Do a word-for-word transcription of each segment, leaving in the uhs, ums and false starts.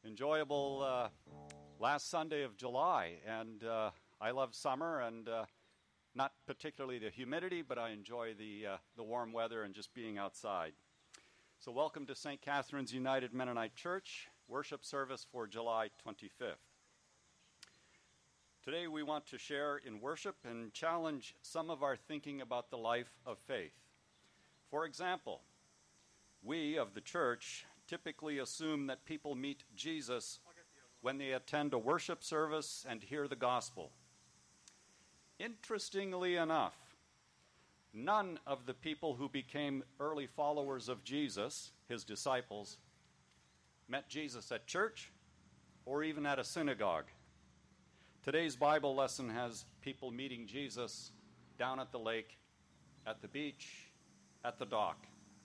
enjoyable uh, last Sunday of July, and uh, I love summer, and uh, not particularly the humidity, but I enjoy the uh, the warm weather and just being outside. So welcome to Saint Catherine's United Mennonite Church worship service for July twenty-fifth. Today we want to share in worship and challenge some of our thinking about the life of faith. For example, we of the church typically assume that people meet Jesus when they attend a worship service and hear the gospel. Interestingly enough, none of the people who became early followers of Jesus, his disciples, met Jesus at church or even at a synagogue. Today's Bible lesson has people meeting Jesus down at the lake, at the beach, at the dock.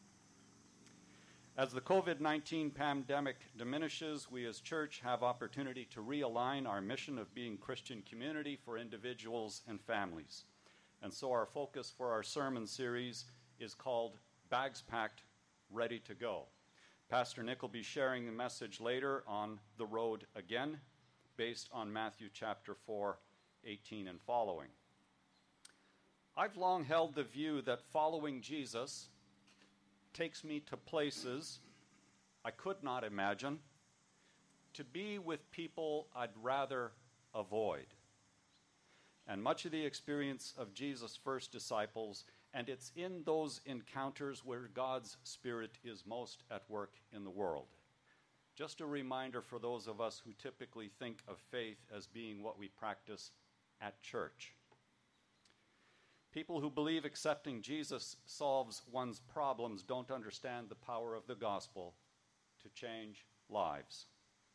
As the covid nineteen pandemic diminishes, we as church have opportunity to realign our mission of being Christian community for individuals and families. And so our focus for our sermon series is called Bags Packed, Ready to Go. Pastor Nick will be sharing the message later on The Road Again, based on Matthew chapter four, eighteen and following. I've long held the view that following Jesus takes me to places I could not imagine, to be with people I'd rather avoid. And much of the experience of Jesus' first disciples, and it's in those encounters where God's Spirit is most at work in the world. Just a reminder for those of us who typically think of faith as being what we practice at church. People who believe accepting Jesus solves one's problems don't understand the power of the gospel to change lives.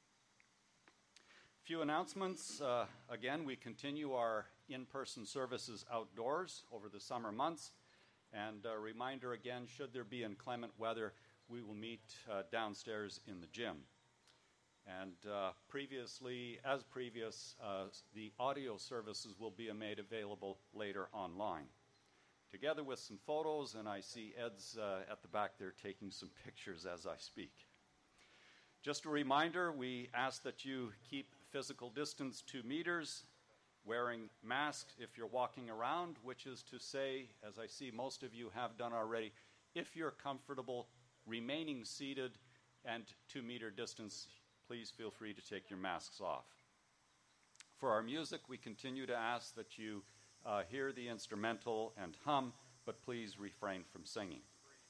A few announcements. Uh, again, we continue our in-person services outdoors over the summer months. And a reminder again, should there be inclement weather, we will meet uh, downstairs in the gym. And uh, previously, as previous, uh, the audio services will be made available later online, together with some photos, and I see Ed's uh, at the back there taking some pictures as I speak. Just a reminder, we ask that you keep physical distance two meters, wearing masks if you're walking around, which is to say, as I see most of you have done already, if you're comfortable remaining seated and two meter distance, please feel free to take your masks off. For our music, we continue to ask that you uh, hear the instrumental and hum, but please refrain from singing.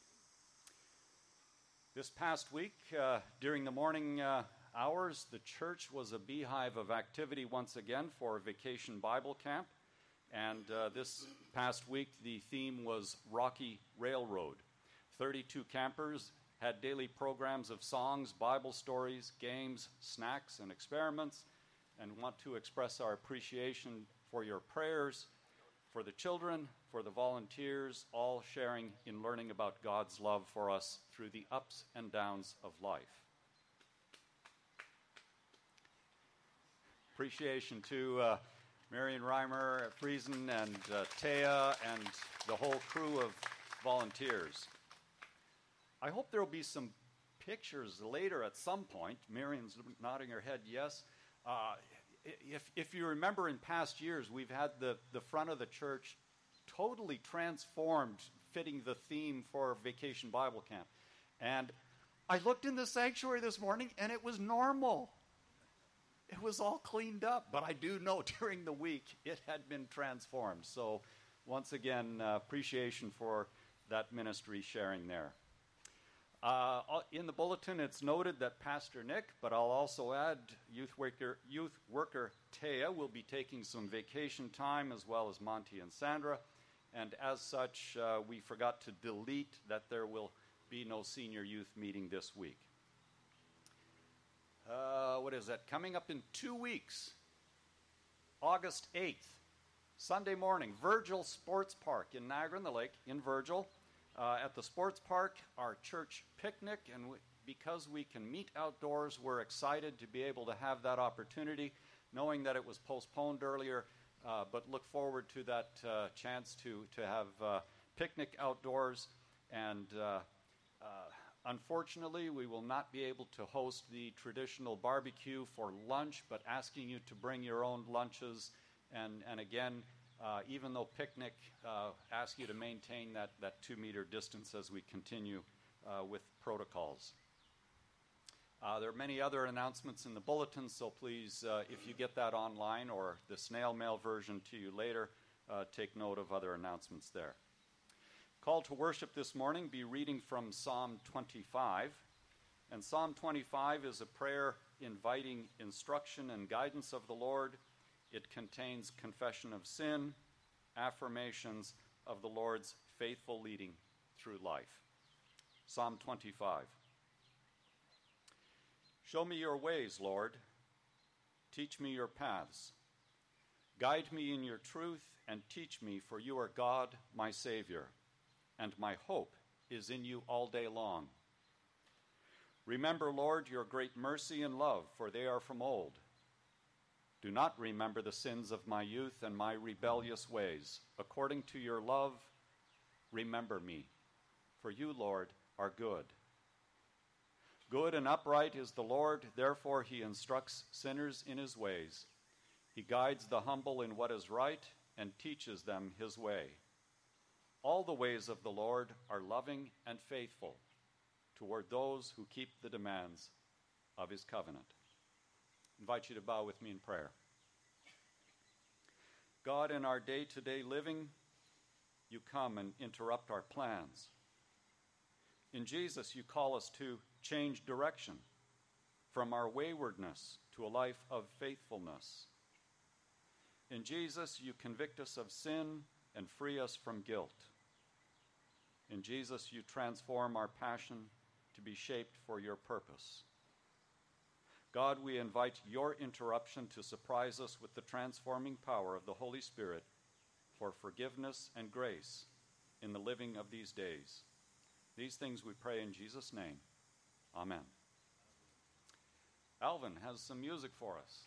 This past week, uh, during the morning uh, hours, the church was a beehive of activity once again for Vacation Bible Camp. And uh, this past week, the theme was Rocky Railroad. thirty-two campers had daily programs of songs, Bible stories, games, snacks, and experiments, and want to express our appreciation for your prayers, for the children, for the volunteers, all sharing in learning about God's love for us through the ups and downs of life. Appreciation to uh, Marion Reimer, Friesen, and uh, Taya, and the whole crew of volunteers. I hope there will be some pictures later at some point. Marion's nodding her head yes. Uh, if, if you remember in past years, we've had the, the front of the church totally transformed, fitting the theme for Vacation Bible Camp. And I looked in the sanctuary this morning, and it was normal. It was all cleaned up. But I do know during the week it had been transformed. So once again, uh, appreciation for that ministry sharing there. Uh, in the bulletin, it's noted that Pastor Nick, but I'll also add youth worker, youth worker Taya will be taking some vacation time, as well as Monty and Sandra. And as such, uh, we forgot to delete that there will be no senior youth meeting this week. Uh, what is that? Coming up in two weeks, August eighth, Sunday morning, Virgil Sports Park in Niagara-on-the-Lake, in Virgil. Uh, at the sports park, our church picnic, and we, because we can meet outdoors, we're excited to be able to have that opportunity, knowing that it was postponed earlier, uh, but look forward to that uh, chance to, to have uh, picnic outdoors. And uh, uh, Unfortunately, we will not be able to host the traditional barbecue for lunch, but asking you to bring your own lunches. And, and again, uh, even though picnic, uh, ask you to maintain that, that two-meter distance as we continue uh, with protocols. Uh, there are many other announcements in the bulletin, so please, uh, if you get that online or the snail mail version to you later, uh, take note of other announcements there. Call to worship this morning, be reading from Psalm twenty-five. And Psalm twenty-five is a prayer inviting instruction and guidance of the Lord. It contains confession of sin, affirmations of the Lord's faithful leading through life. Psalm twenty-five. Show me your ways, Lord. Teach me your paths. Guide me in your truth and teach me, for you are God, my Savior, and my hope is in you all day long. Remember, Lord, your great mercy and love, for they are from old. Do not remember the sins of my youth and my rebellious ways. According to your love, remember me, for you, Lord, are good. Good and upright is the Lord, therefore he instructs sinners in his ways. He guides the humble in what is right and teaches them his way. All the ways of the Lord are loving and faithful toward those who keep the demands of his covenant. I invite you to bow with me in prayer. God, in our day-to-day living, you come and interrupt our plans. In Jesus, you call us to change direction from our waywardness to a life of faithfulness. In Jesus, you convict us of sin and free us from guilt. In Jesus, you transform our passion to be shaped for your purpose. God, we invite your interruption to surprise us with the transforming power of the Holy Spirit for forgiveness and grace in the living of these days. These things we pray in Jesus' name. Amen. Alvin has some music for us.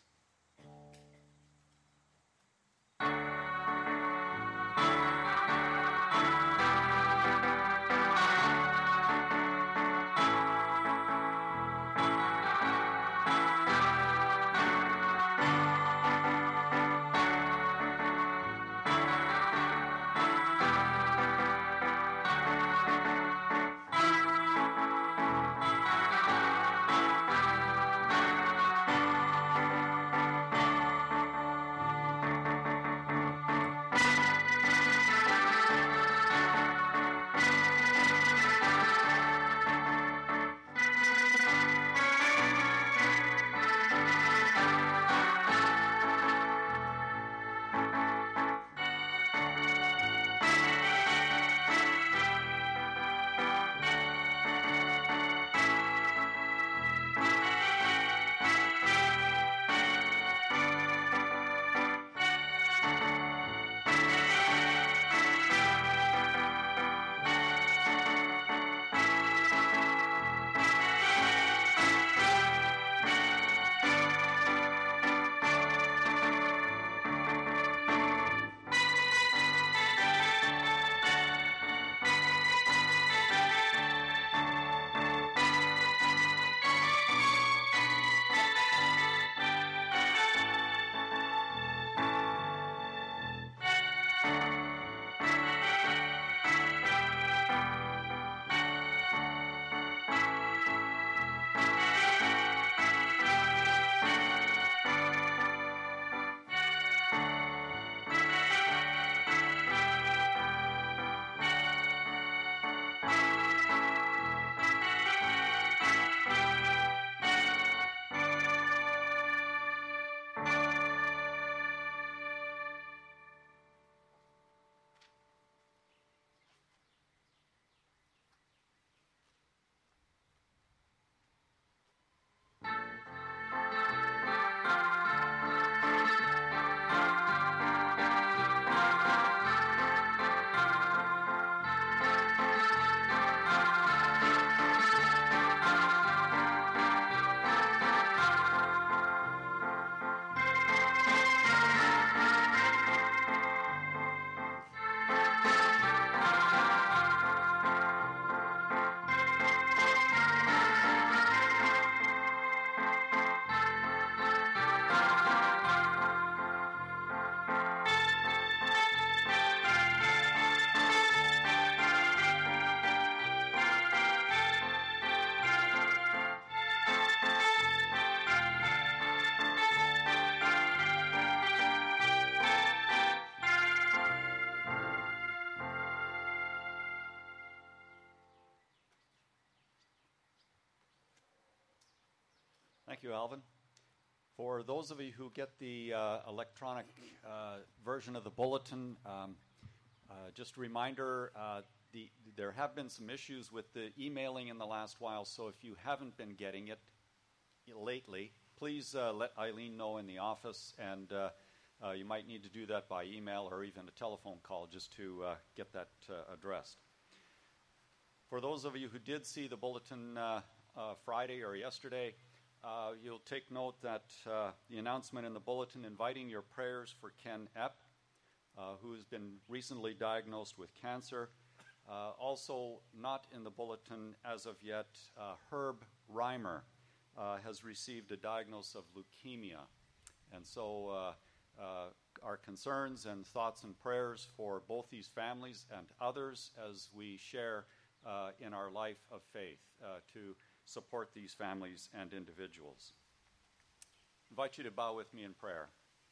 Thank you, Alvin. For those of you who get the uh, electronic uh, version of the bulletin, um, uh, just a reminder, uh, the, there have been some issues with the emailing in the last while, so if you haven't been getting it lately, please uh, let Eileen know in the office, and uh, uh, you might need to do that by email or even a telephone call just to uh, get that uh, addressed. For those of you who did see the bulletin uh, uh, Friday or yesterday, uh, you'll take note that uh, the announcement in the bulletin inviting your prayers for Ken Epp, uh, who has been recently diagnosed with cancer. Uh, also not in the bulletin as of yet, uh, Herb Reimer uh, has received a diagnosis of leukemia. And so uh, uh, our concerns and thoughts and prayers for both these families and others as we share uh, in our life of faith uh, to support these families and individuals. I invite you to bow with me in prayer.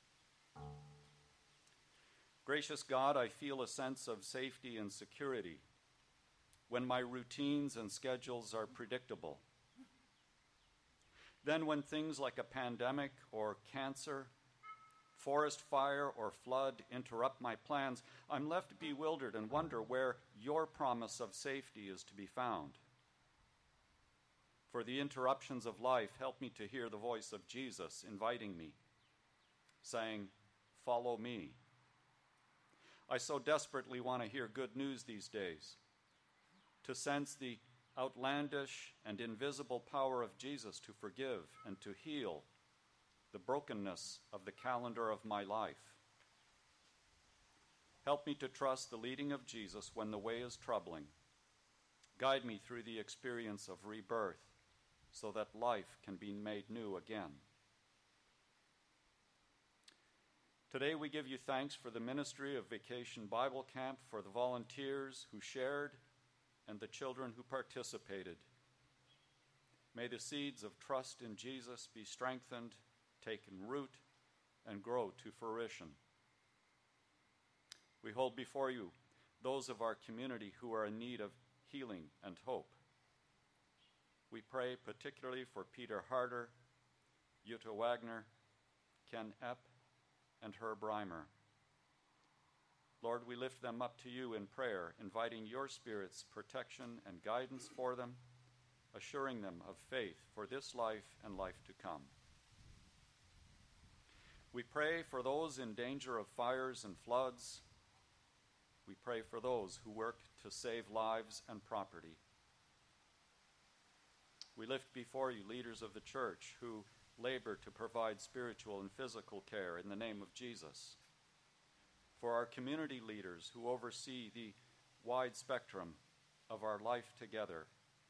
Gracious God, I feel a sense of safety and security when my routines and schedules are predictable. Then when things like a pandemic or cancer, forest fire or flood interrupt my plans, I'm left bewildered and wonder where your promise of safety is to be found. For the interruptions of life, help me to hear the voice of Jesus inviting me, saying, "Follow me." I so desperately want to hear good news these days, to sense the outlandish and invisible power of Jesus to forgive and to heal the brokenness of the calendar of my life. Help me to trust the leading of Jesus when the way is troubling. Guide me through the experience of rebirth so that life can be made new again. Today we give you thanks for the ministry of Vacation Bible Camp, for the volunteers who shared and the children who participated. May the seeds of trust in Jesus be strengthened, taken root, and grow to fruition. We hold before you those of our community who are in need of healing and hope. We pray particularly for Peter Harder, Jutta Wagner, Ken Epp, and Herb Reimer. Lord, we lift them up to you in prayer, inviting your Spirit's protection and guidance for them, assuring them of faith for this life and life to come. We pray for those in danger of fires and floods. We pray for those who work to save lives and property. We lift before you leaders of the church who labor to provide spiritual and physical care in the name of Jesus. For our community leaders who oversee the wide spectrum of our life together.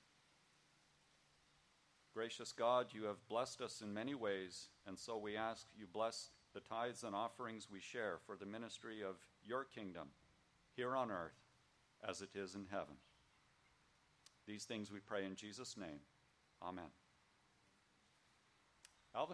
Gracious God, you have blessed us in many ways, and so we ask you bless the tithes and offerings we share for the ministry of your kingdom here on earth as it is in heaven. These things we pray in Jesus' name. Amen. Alvin?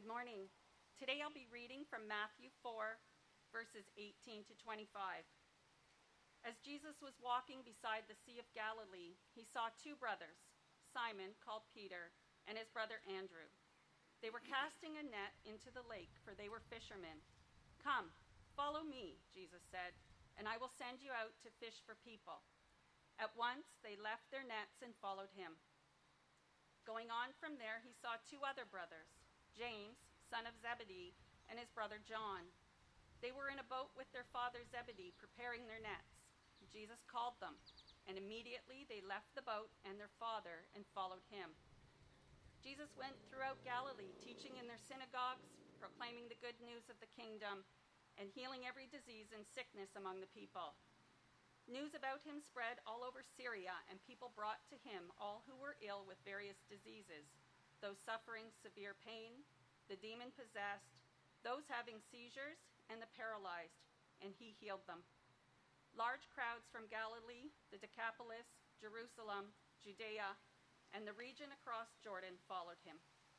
morning. Today I'll be reading from Matthew four, verses eighteen to twenty-five. As Jesus was walking beside the Sea of Galilee, he saw two brothers, Simon, called Peter, and his brother Andrew. They were casting a net into the lake, for they were fishermen. "Come, follow me," Jesus said, "and I will send you out to fish for people." At once they left their nets and followed him. Going on from there, he saw two other brothers, James, son of Zebedee, and his brother John. They were in a boat with their father Zebedee, preparing their nets. Jesus called them, and immediately they left the boat and their father and followed him. Jesus went throughout Galilee, teaching in their synagogues, proclaiming the good news of the kingdom, and healing every disease and sickness among the people. News about him spread all over Syria, and people brought to him all who were ill with various diseases, those suffering severe pain, the demon-possessed, those having seizures, and the paralyzed, and he healed them. Large crowds from Galilee, the Decapolis, Jerusalem, Judea, and the region across Jordan followed him.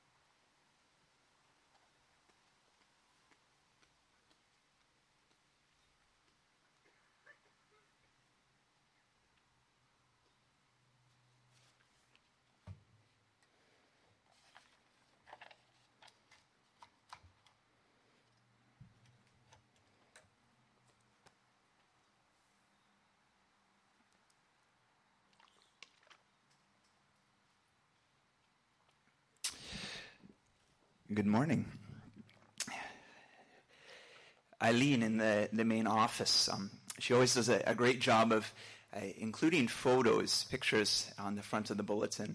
Good morning. Eileen in the, the main office, um, she always does a, a great job of uh, including photos, pictures on the front of the bulletin.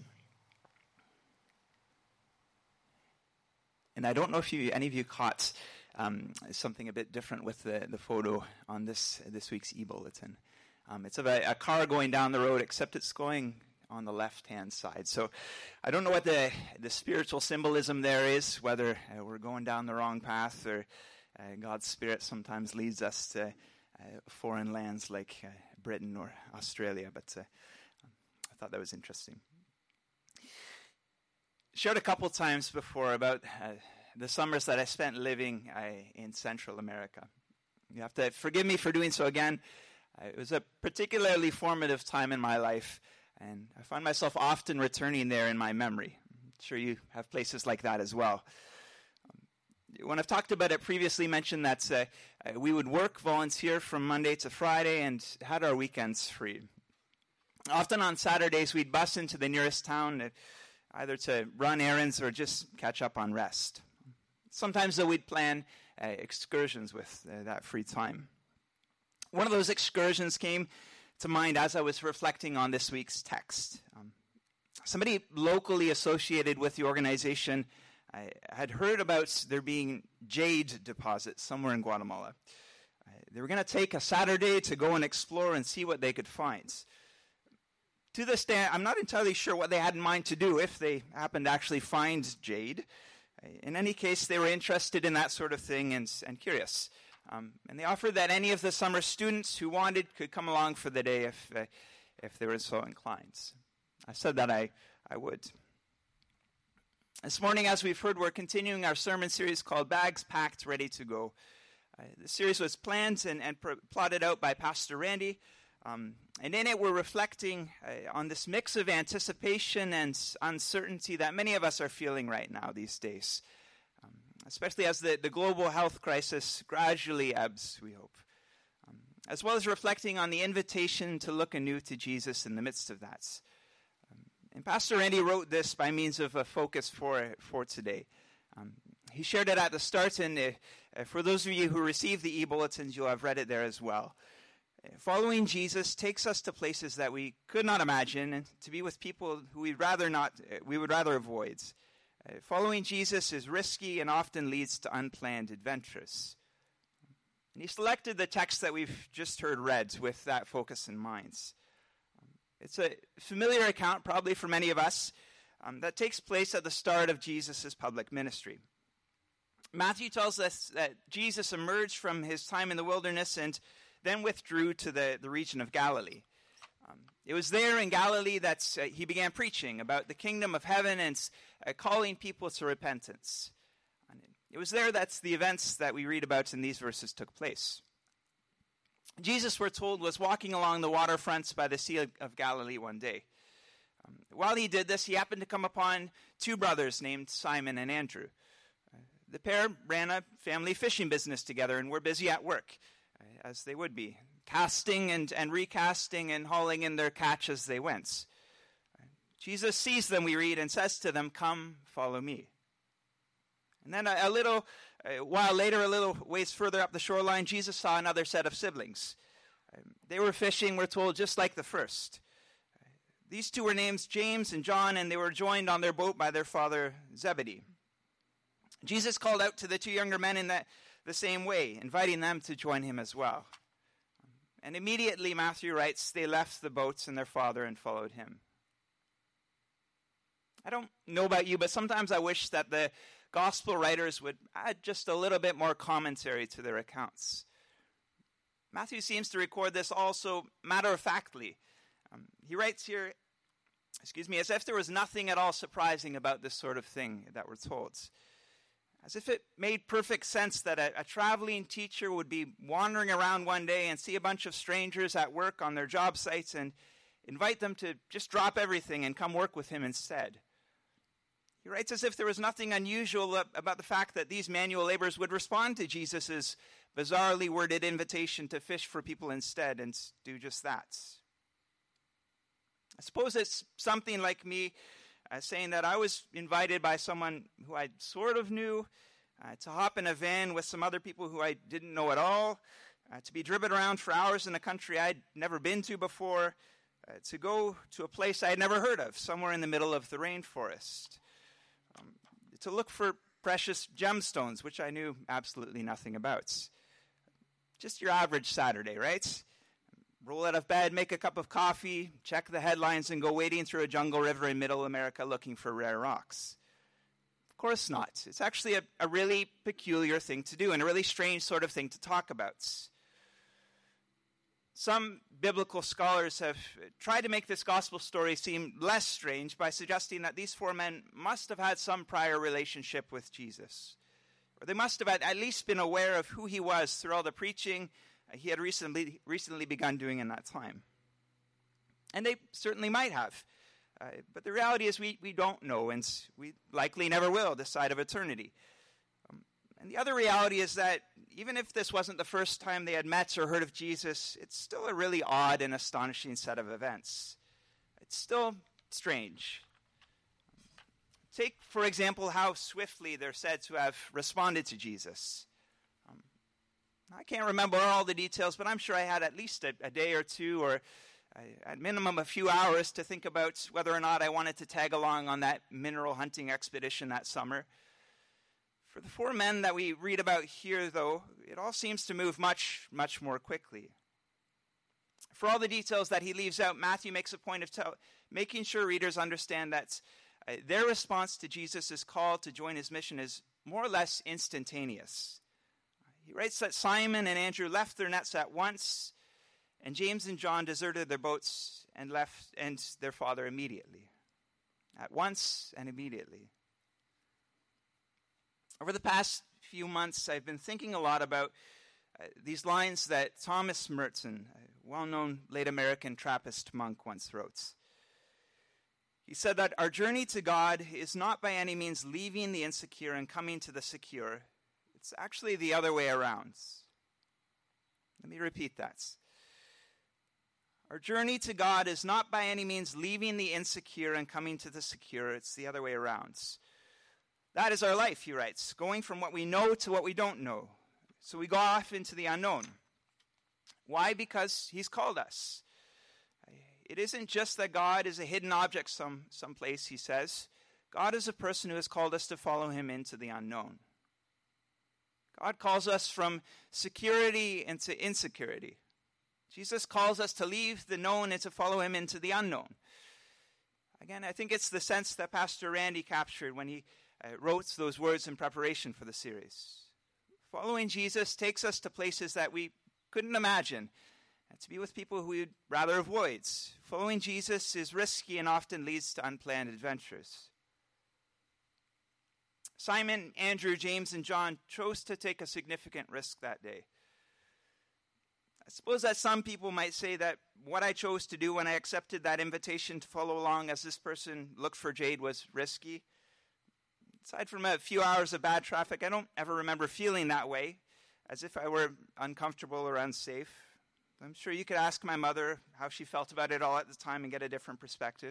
And I don't know if you, any of you caught um, something a bit different with the, the photo on this this week's e-bulletin. Um, it's of a, a car going down the road, except it's going on the left-hand side. So I don't know what the, the spiritual symbolism there is, whether uh, we're going down the wrong path or uh, God's Spirit sometimes leads us to uh, foreign lands like uh, Britain or Australia, but uh, I thought that was interesting. Shared a couple times before about uh, the summers that I spent living uh, in Central America. You have to forgive me for doing so again. Uh, it was a particularly formative time in my life, and I find myself often returning there in my memory. I'm sure you have places like that as well. Um, when I've talked about it previously, mentioned that uh, uh, we would work, volunteer from Monday to Friday, and had our weekends free. Often on Saturdays, we'd bus into the nearest town, uh, either to run errands or just catch up on rest. Sometimes, though, we'd plan uh, excursions with uh, that free time. One of those excursions came to mind as I was reflecting on this week's text. Um, somebody locally associated with the organization I had heard about there being jade deposits somewhere in Guatemala. Uh, they were going to take a Saturday to go and explore and see what they could find. To this day, I'm not entirely sure what they had in mind to do if they happened to actually find jade. Uh, in any case, they were interested in that sort of thing and, and curious. Um, and they offered that any of the summer students who wanted could come along for the day if uh, if they were so inclined. I said that I, I would. This morning, as we've heard, we're continuing our sermon series called Bags Packed, Ready to Go. Uh, the series was planned and, and pr- plotted out by Pastor Randy. Um, and in it, we're reflecting uh, on this mix of anticipation and uncertainty that many of us are feeling right now these days. Especially as the, the global health crisis gradually ebbs, we hope. Um, as well as reflecting on the invitation to look anew to Jesus in the midst of that. Um, and Pastor Randy wrote this by means of a focus for, for today. Um, he shared it at the start, and uh, uh, for those of you who received the e-bulletins, you'll have read it there as well. Uh, following Jesus takes us to places that we could not imagine, and to be with people who we'd rather not, uh, we would rather avoid. Uh, following Jesus is risky and often leads to unplanned adventures. And he selected the text that we've just heard read with that focus in mind. Um, it's a familiar account, probably for many of us, um, that takes place at the start of Jesus' public ministry. Matthew tells us that Jesus emerged from his time in the wilderness and then withdrew to the, the region of Galilee. Um, it was there in Galilee that uh, he began preaching about the kingdom of heaven and uh, calling people to repentance. And It was there that the events that we read about in these verses took place. Jesus, we're told, was walking along the waterfronts by the Sea of Galilee one day. Um, while he did this, he happened to come upon two brothers named Simon and Andrew. Uh, the pair ran a family fishing business together and were busy at work, uh, as they would be, casting and, and recasting and hauling in their catch as they went. Uh, Jesus sees them, we read, and says to them, "Come, follow me." And then a, a little a while later, a little ways further up the shoreline, Jesus saw another set of siblings. Um, they were fishing, we're told, just like the first. Uh, these two were named James and John, and they were joined on their boat by their father Zebedee. Jesus called out to the two younger men in that, the same way, inviting them to join him as well. And immediately, Matthew writes, they left the boats and their father and followed him. I don't know about you, but sometimes I wish that the gospel writers would add just a little bit more commentary to their accounts. Matthew seems to record this also matter-of-factly. Um, he writes here, excuse me, as if there was nothing at all surprising about this sort of thing that we're told. As if it made perfect sense that a, a traveling teacher would be wandering around one day and see a bunch of strangers at work on their job sites and invite them to just drop everything and come work with him instead. He writes as if there was nothing unusual about the fact that these manual laborers would respond to Jesus' bizarrely worded invitation to fish for people instead and do just that. I suppose it's something like me uh, saying that I was invited by someone who I sort of knew uh, to hop in a van with some other people who I didn't know at all, uh, to be driven around for hours in a country I'd never been to before, uh, to go to a place I'd never heard of, somewhere in the middle of the rainforest. Um, to look for precious gemstones, which I knew absolutely nothing about. Just your average Saturday, right? Roll out of bed, make a cup of coffee, check the headlines, and go wading through a jungle river in middle America looking for rare rocks. Of course not. It's actually a, a really peculiar thing to do and a really strange sort of thing to talk about. Some biblical scholars have tried to make this gospel story seem less strange by suggesting that these four men must have had some prior relationship with Jesus. Or they must have at least been aware of who he was through all the preaching he had recently, recently begun doing in that time. And they certainly might have. Uh, but the reality is we, we don't know, and we likely never will this side of eternity. Um, and the other reality is that even if this wasn't the first time they had met or heard of Jesus, it's still a really odd and astonishing set of events. It's still strange. Take, for example, how swiftly they're said to have responded to Jesus. Um, I can't remember all the details, but I'm sure I had at least a, a day or two, or uh, at minimum a few hours to think about whether or not I wanted to tag along on that mineral hunting expedition that summer. For the four men that we read about here, though, it all seems to move much, much more quickly. For all the details that he leaves out, Matthew makes a point of tell, making sure readers understand that uh, their response to Jesus' call to join his mission is more or less instantaneous. He writes that Simon and Andrew left their nets at once, and James and John deserted their boats and left and their father immediately. At once and immediately. Over the past few months, I've been thinking a lot about uh, these lines that Thomas Merton, a well-known late American Trappist monk, once wrote. He said that our journey to God is not by any means leaving the insecure and coming to the secure. It's actually the other way around. Let me repeat that. Our journey to God is not by any means leaving the insecure and coming to the secure. It's the other way around. That is our life, he writes, going from what we know to what we don't know. So we go off into the unknown. Why? Because he's called us. It isn't just that God is a hidden object some someplace, he says. God is a person who has called us to follow him into the unknown. God calls us from security into insecurity. Jesus calls us to leave the known and to follow him into the unknown. Again, I think it's the sense that Pastor Randy captured when he uh, wrote those words in preparation for the series. Following Jesus takes us to places that we couldn't imagine, and to be with people who we'd rather avoid. Following Jesus is risky and often leads to unplanned adventures. Simon, Andrew, James, and John chose to take a significant risk that day. I suppose that some people might say that what I chose to do when I accepted that invitation to follow along as this person looked for Jade was risky. Aside from a few hours of bad traffic, I don't ever remember feeling that way, as if I were uncomfortable or unsafe. I'm sure you could ask my mother how she felt about it all at the time and get a different perspective.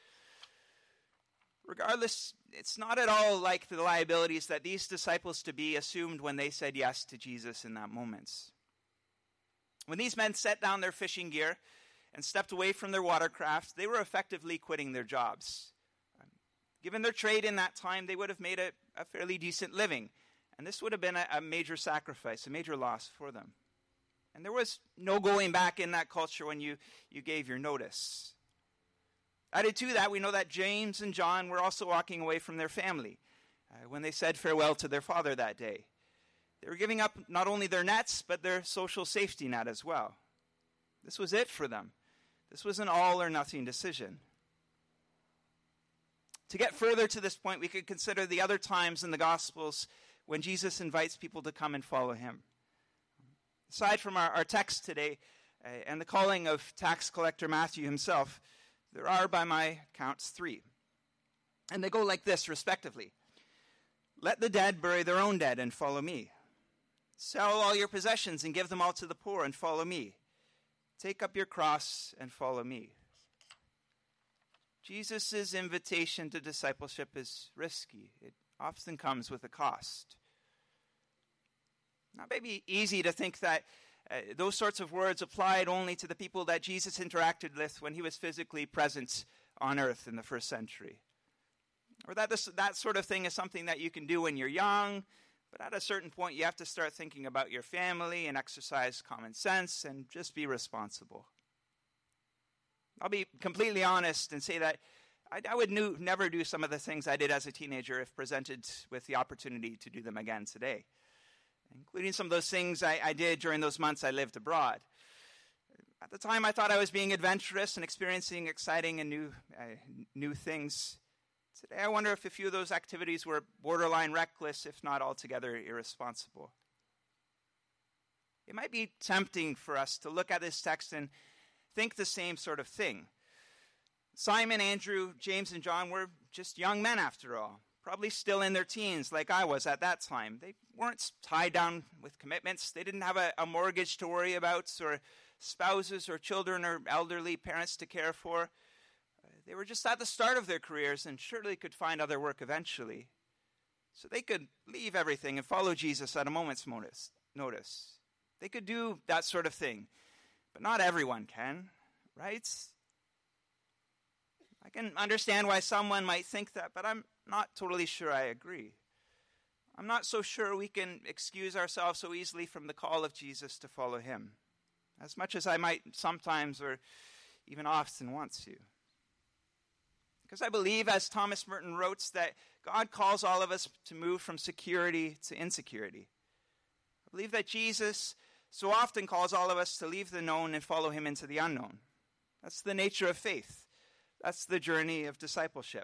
Regardless, it's not at all like the liabilities that these disciples-to-be assumed when they said yes to Jesus in that moment. When these men set down their fishing gear and stepped away from their watercraft, they were effectively quitting their jobs. Given their trade in that time, they would have made a, a fairly decent living, and this would have been a, a major sacrifice, a major loss for them. And there was no going back in that culture when you, you gave your notice. Added to that, we know that James and John were also walking away from their family uh, when they said farewell to their father that day. They were giving up not only their nets, but their social safety net as well. This was it for them. This was an all-or-nothing decision. To get further to this point, we could consider the other times in the Gospels when Jesus invites people to come and follow him. Aside from our, our text today uh, and the calling of tax collector Matthew himself, there are, by my counts, three. And they go like this, respectively. Let the dead bury their own dead and follow me. Sell all your possessions and give them all to the poor and follow me. Take up your cross and follow me. Jesus' invitation to discipleship is risky. It often comes with a cost. Now, it may be easy to think that uh, those sorts of words applied only to the people that Jesus interacted with when he was physically present on earth in the first century. Or that this, that sort of thing is something that you can do when you're young, but at a certain point you have to start thinking about your family and exercise common sense and just be responsible. I'll be completely honest and say that I, I would new, never do some of the things I did as a teenager if presented with the opportunity to do them again today, including some of those things I, I did during those months I lived abroad. At the time, I thought I was being adventurous and experiencing exciting and new, uh, new things. Today, I wonder if a few of those activities were borderline reckless, if not altogether irresponsible. It might be tempting for us to look at this text and think the same sort of thing. Simon, Andrew, James, and John were just young men after all, probably still in their teens like I was at that time. They weren't tied down with commitments. They didn't have a, a mortgage to worry about, or spouses or children or elderly parents to care for. Uh, they were just at the start of their careers and surely could find other work eventually. So they could leave everything and follow Jesus at a moment's notice. They could do that sort of thing. But not everyone can, right? I can understand why someone might think that, but I'm not totally sure I agree. I'm not so sure we can excuse ourselves so easily from the call of Jesus to follow him, as much as I might sometimes or even often want to. Because I believe, as Thomas Merton wrote, that God calls all of us to move from security to insecurity. I believe that Jesus so often calls all of us to leave the known and follow him into the unknown. That's the nature of faith. That's the journey of discipleship.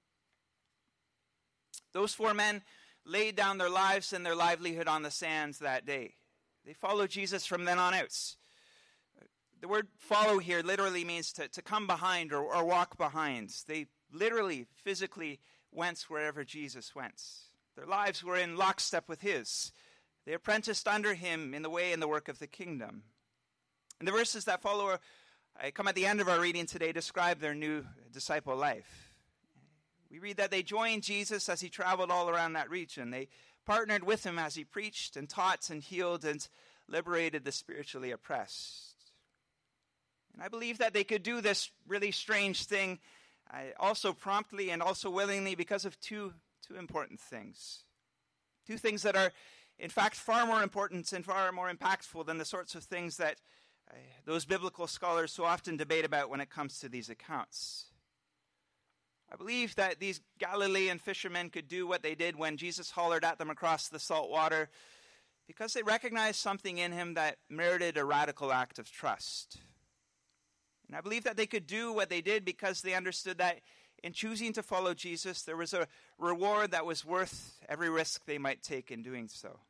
Those four men laid down their lives and their livelihood on the sands that day. They followed Jesus from then on out. The word follow here literally means to, to come behind or, or walk behind. They literally, physically went wherever Jesus went. Their lives were in lockstep with his. They apprenticed under him in the way and the work of the kingdom. And the verses that follow are, uh, come at the end of our reading today describe their new disciple life. We read that they joined Jesus as he traveled all around that region. They partnered with him as he preached and taught and healed and liberated the spiritually oppressed. And I believe that they could do this really strange thing uh, also promptly and also willingly because of two, two important things. Two things that are, in fact, far more important and far more impactful than the sorts of things that uh, those biblical scholars so often debate about when it comes to these accounts. I believe that these Galilean fishermen could do what they did when Jesus hollered at them across the salt water because they recognized something in him that merited a radical act of trust. And I believe that they could do what they did because they understood that in choosing to follow Jesus, there was a reward that was worth every risk they might take in doing so.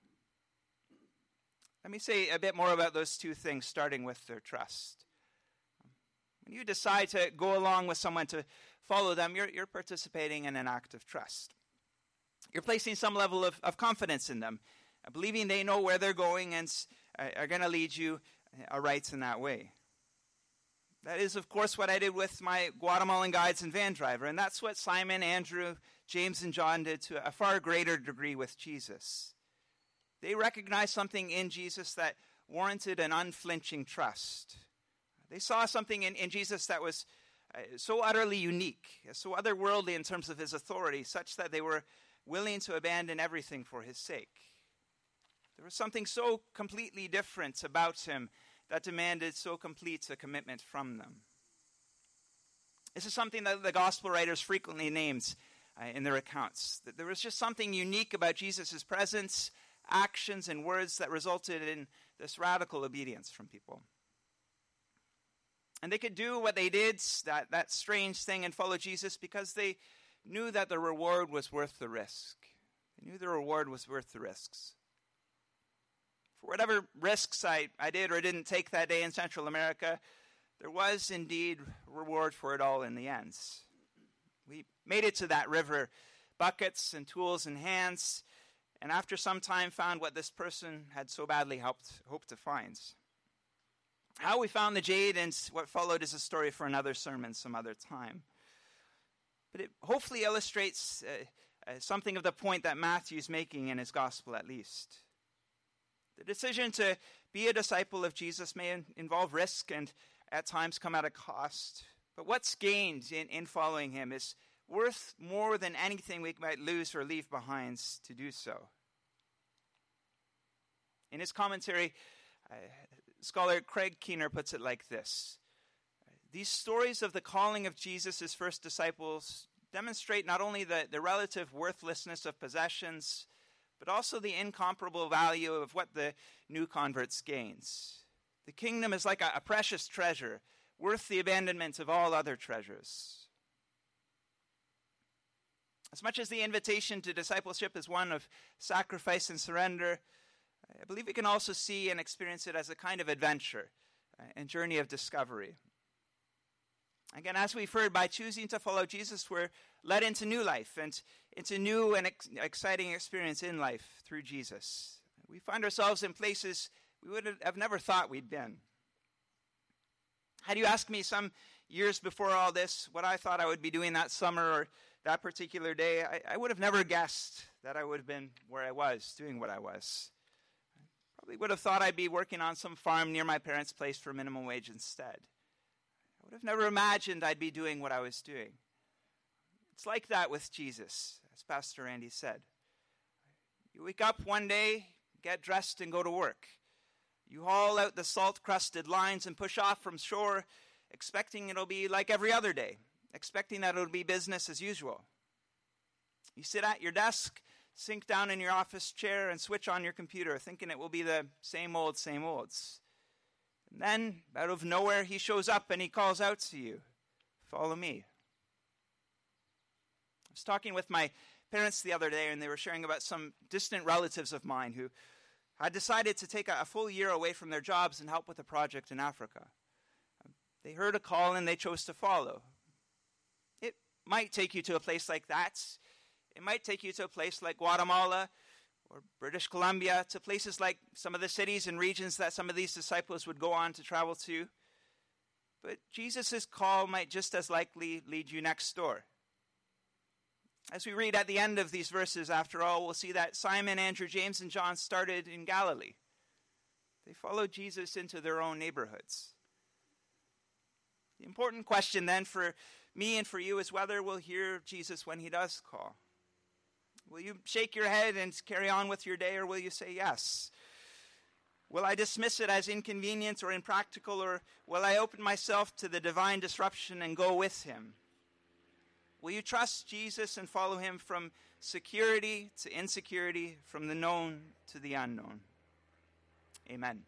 Let me say a bit more about those two things, starting with their trust. When you decide to go along with someone to follow them, you're, you're participating in an act of trust. You're placing some level of, of confidence in them, uh, believing they know where they're going and uh, are going to lead you uh, right in that way. That is, of course, what I did with my Guatemalan guides and van driver, and that's what Simon, Andrew, James, and John did to a far greater degree with Jesus. They recognized something in Jesus that warranted an unflinching trust. They saw something in, in Jesus that was uh, so utterly unique, so otherworldly in terms of his authority, such that they were willing to abandon everything for his sake. There was something so completely different about him that demanded so complete a commitment from them. This is something that the gospel writers frequently named uh, in their accounts. That there was just something unique about Jesus' presence, actions, and words that resulted in this radical obedience from people. And they could do what they did, that, that strange thing, and follow Jesus because they knew that the reward was worth the risk. They knew the reward was worth the risks. For whatever risks I, I did or didn't take that day in Central America, there was indeed reward for it all in the end. We made it to that river, buckets and tools in hands, and after some time found what this person had so badly helped, hoped to find. How we found the jade and what followed is a story for another sermon some other time. But it hopefully illustrates uh, uh, something of the point that Matthew's making in his gospel at least. The decision to be a disciple of Jesus may in- involve risk and at times come at a cost. But what's gained in, in following him is worth more than anything we might lose or leave behind to do so. In his commentary, uh, scholar Craig Keener puts it like this. These stories of the calling of Jesus' first disciples demonstrate not only the, the relative worthlessness of possessions, but also the incomparable value of what the new converts gains. The kingdom is like a, a precious treasure, worth the abandonment of all other treasures. As much as the invitation to discipleship is one of sacrifice and surrender, I believe we can also see and experience it as a kind of adventure and journey of discovery. Again, as we've heard, by choosing to follow Jesus, we're led into new life and into new and ex- exciting experience in life through Jesus. We find ourselves in places we would have never thought we'd been. Had you asked me some years before all this what I thought I would be doing that summer or that particular day, I, I would have never guessed that I would have been where I was, doing what I was. I probably would have thought I'd be working on some farm near my parents' place for minimum wage instead. I would have never imagined I'd be doing what I was doing. It's like that with Jesus, as Pastor Andy said. You wake up one day, get dressed, and go to work. You haul out the salt-crusted lines and push off from shore, expecting it'll be like every other day, expecting that it'll be business as usual. You sit at your desk, sink down in your office chair, and switch on your computer, thinking it will be the same old, same olds. And then, out of nowhere, he shows up and he calls out to you, "Follow me." I was talking with my parents the other day, and they were sharing about some distant relatives of mine who had decided to take a, a full year away from their jobs and help with a project in Africa. They heard a call and they chose to follow. It might take you to a place like that. It might take you to a place like Guatemala or British Columbia, to places like some of the cities and regions that some of these disciples would go on to travel to. But Jesus' call might just as likely lead you next door. As we read at the end of these verses, after all, we'll see that Simon, Andrew, James, and John started in Galilee. They followed Jesus into their own neighborhoods. The important question then for me and for you is whether we'll hear Jesus when he does call. Will you shake your head and carry on with your day, or will you say yes? Will I dismiss it as inconvenient or impractical, or will I open myself to the divine disruption and go with him? Will you trust Jesus and follow him from security to insecurity, from the known to the unknown? Amen.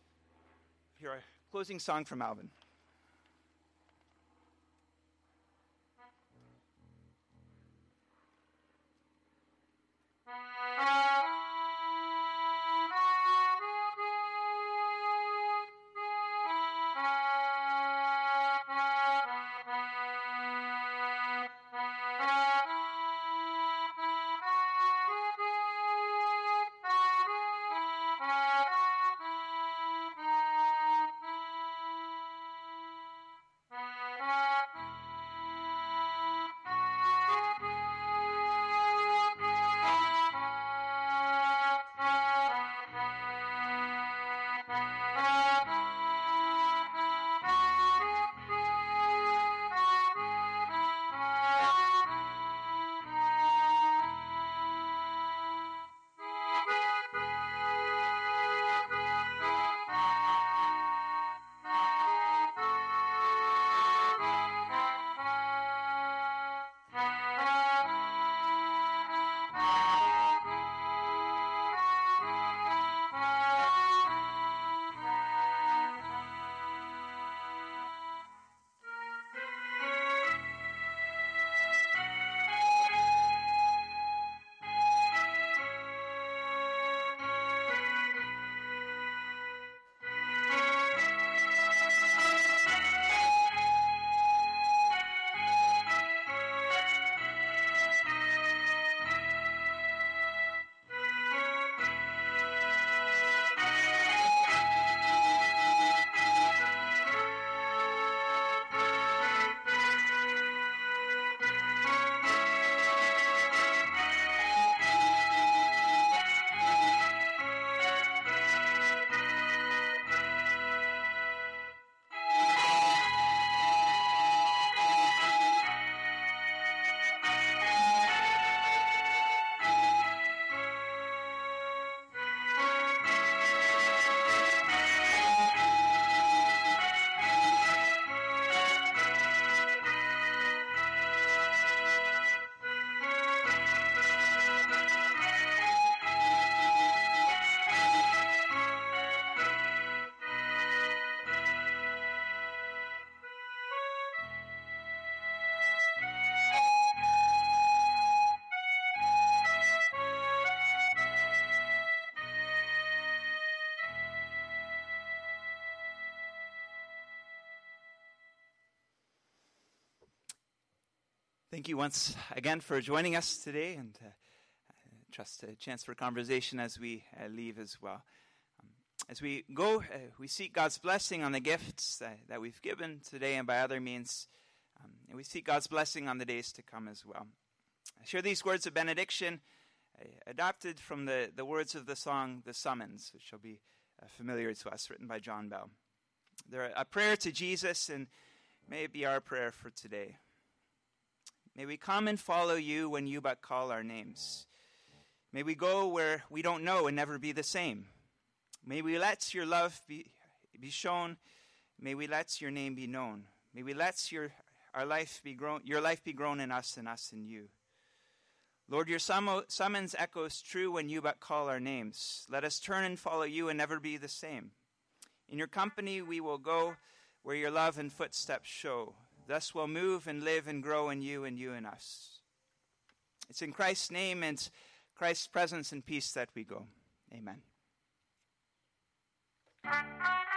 Here, a closing song from Alvin. Thank you once again for joining us today, and uh, I trust a chance for conversation as we uh, leave as well. Um, as we go, uh, we seek God's blessing on the gifts uh, that we've given today and by other means, um, and we seek God's blessing on the days to come as well. I share these words of benediction uh, adopted from the, the words of the song, The Summons, which shall be uh, familiar to us, written by John Bell. They're a prayer to Jesus, and may it be our prayer for today. May we come and follow you when you but call our names. May we go where we don't know and never be the same. May we let your love be, be shown. May we let your name be known. May we let your our life be grown, your life be grown in us and us in you. Lord, your sum, summons echoes true when you but call our names. Let us turn and follow you and never be the same. In your company we will go where your love and footsteps show. Thus we'll move and live and grow in you and you in us. It's in Christ's name and Christ's presence and peace that we go. Amen.